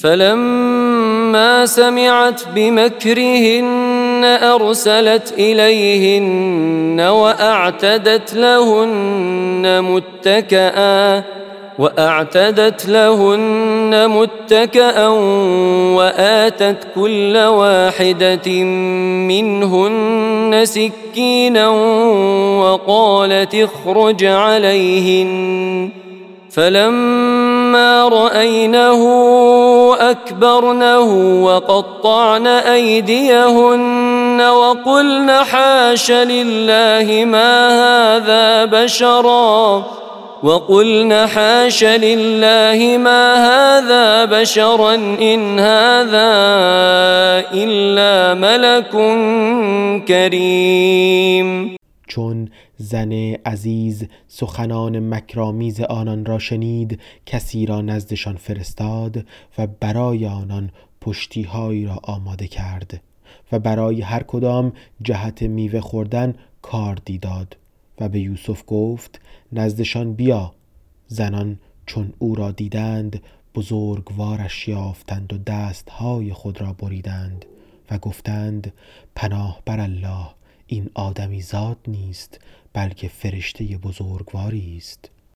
فلما سمعت بمكرهن أرسلت إليهن وأعتدت لهن متكأ وآتت كل واحدة منهن سكينا وقالت اخرج عليهن. فلما رأينه أكبرنه وقطعن أيديهن وقلن حاش لله ما هذا بشرا إن هذا إلا ملك کریم. چون زن عزیز سخنان مکرآمیز آنان را شنید، کسی را نزدشان فرستاد و برای آنان پشتی‌هایی را آماده کرد و برای هر کدام جهت میوه خوردن کاردی داد و به یوسف گفت نزدشان بیا. زنان چون او را دیدند بزرگوارش یافتند و دستهای خود را بریدند و گفتند پناه بر الله، این آدمی زاد نیست بلکه فرشته بزرگواری است.